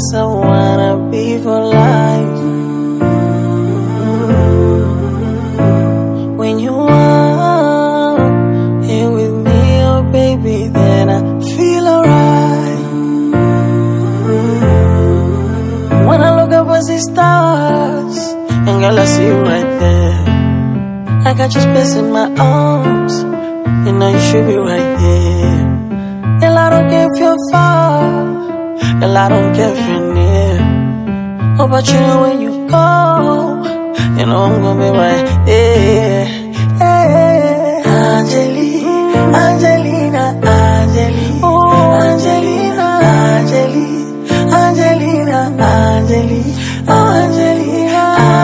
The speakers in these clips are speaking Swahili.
I wanna be for life. When you are here with me, oh baby, then I feel alright. When I look up at the stars, and girl, I see you right there. I got you space in my arms, you know you should be right here. Girl, I don't care if you're far, girl, I don't care if you're near. Oh, but you know when you go, you know I'm gonna be right here. Angelina, Angelina, Angelina, oh Angelina, Angelina, Angelina, Angelina, oh Angelina,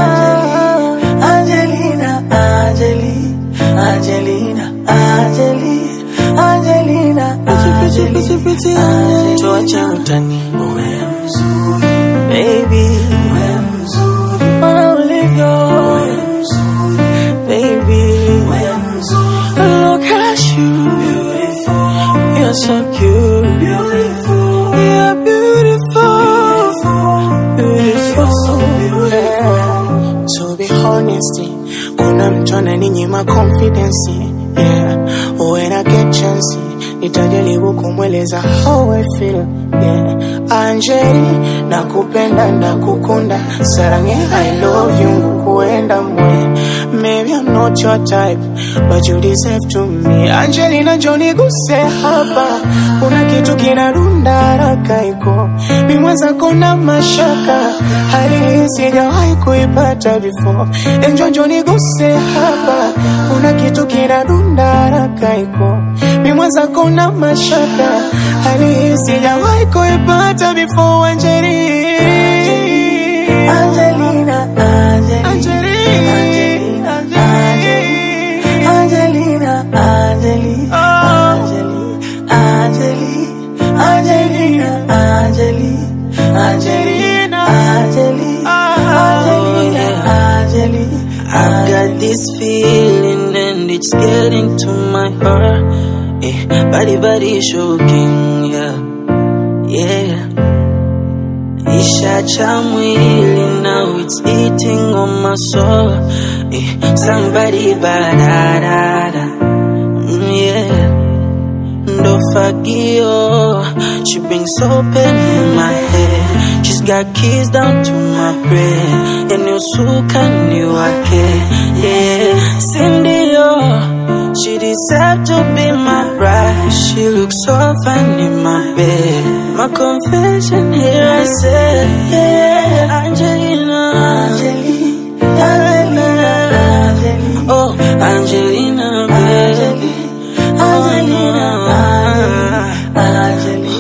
Angelina, Angelina, Angelina, Angelina, pretty Angelina. Tuache utani, uwe mzuri, baby, uwe mzuri, wanna live your baby, uwe mzuri. Look at you, beautiful, you're so cute, beautiful, you're beautiful, beautiful, you're so beautiful. To be honest, kuna mtu ananinyima confidence, yeah. When I get chance, nitajaribu kumweleza how I feel, yeah. Angeli, nakupenda, nakukunda, sarange I love you, kuenda mwe. Maybe I'm not your type, but you deserve to me. Angelina, Johnny, guse hapa, kuna kitu kinarunda haraka iko. Mimweza kuna mashaka, hali hii sijawahi kuipata before. Enjo, Johnny, guse hapa, kuna kitu kinarunda haraka iko. Mimweza kuna mashaka, hali hii sijawahi kuipata before. Angelina, Angelina, Angelina, Angelina, Angelina, Angelina, Angelina, Angelina. I've got this feeling and it's getting to my heart. Body shaking, yeah, yeah. Ishacha mwili, now it's eating on my soul. Somebody badada, yeah. Ndofagio, she brings soap in my hair. She's got keys down to my brain. And you suka ni wake, yeah. Cindy, oh, she deserves to be my bride. She looks so fine in my bed. My confession here I say, yeah. Angelina, Angelina, Angelina, Angelina, oh Angelina, baby, Angelina, Angelina,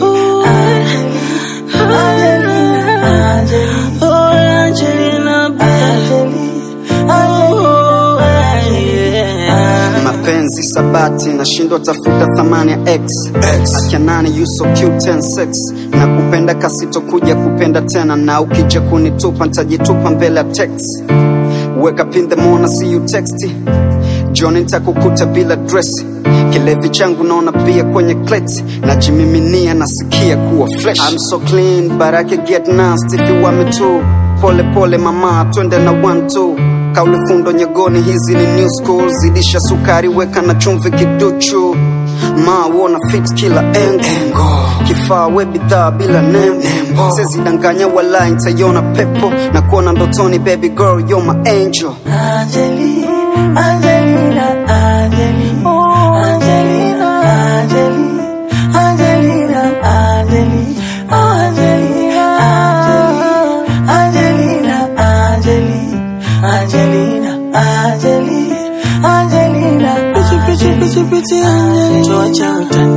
Angelina, oh Angelina, baby, oh yeah. Mapenzi sabati, nashindwa tafuta thamani ya X. Akianani you so cute and sex. Na kupenda kasito kuja kupenda tena. Na ukija kunitupa nitajitupa mbele ya text. Wake up in the morning, see you texty. Johnny nitakukuta bila dress. Kilevi changu naona bia kwenye kleti. Najimiminia nasikia kuwa fresh. I'm so clean but I can get nasty if you want me to. Pole pole mama, twende na 1-2. Kauli fundo nyegoni, hizi ni new school. Zidisha sukari, weka na chumvi kiduchu. Ma wanna fit kila engo. Kifaa we bidhaa bila nembo. Sezi danganya wala nitaiona pepo. Na kuona ndotoni baby girl you're my angel. Angelina, Angelina, Angelina, oh Angelina, Angelina, Angelina, Angelina, oh Angelina, Angelina, Angelina, Angelina, Angelina, Angelina, pretty Angelina. Tuache utani.